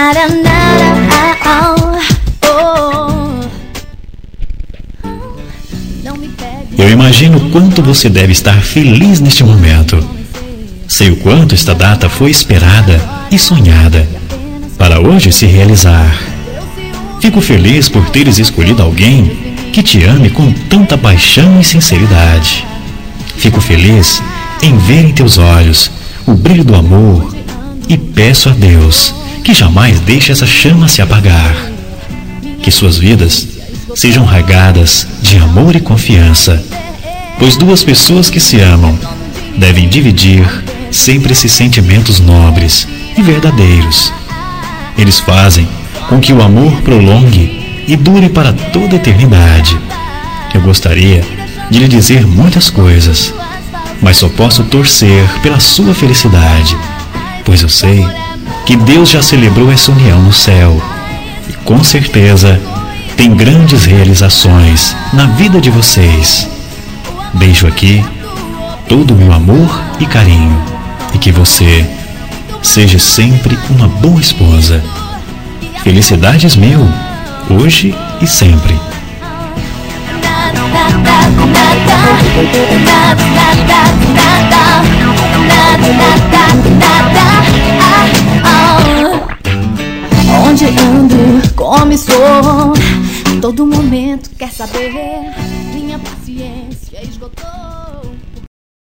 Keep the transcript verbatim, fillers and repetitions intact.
nada, nada, oh, oh. Não me pegue. Eu imagino o quanto você deve estar feliz neste momento. Sei o quanto esta data foi esperada e sonhada para hoje se realizar. Fico feliz por teres escolhido alguém que te ame com tanta paixão e sinceridade. Fico feliz em ver em teus olhos o brilho do amor e peço a Deus que jamais deixe essa chama se apagar. Que suas vidas sejam regadas de amor e confiança, pois duas pessoas que se amam devem dividir sempre esses sentimentos nobres e verdadeiros. Eles fazem com que o amor prolongue e dure para toda a eternidade. Eu gostaria de lhe dizer muitas coisas, mas só posso torcer pela sua felicidade, pois eu sei que Deus já celebrou essa união no céu e com certeza tem grandes realizações na vida de vocês. Deixo aqui todo o meu amor e carinho e que você seja sempre uma boa esposa. Felicidades mil, hoje e sempre. Onde ando, como sou, todo momento quer saber. Minha paciência esgotou.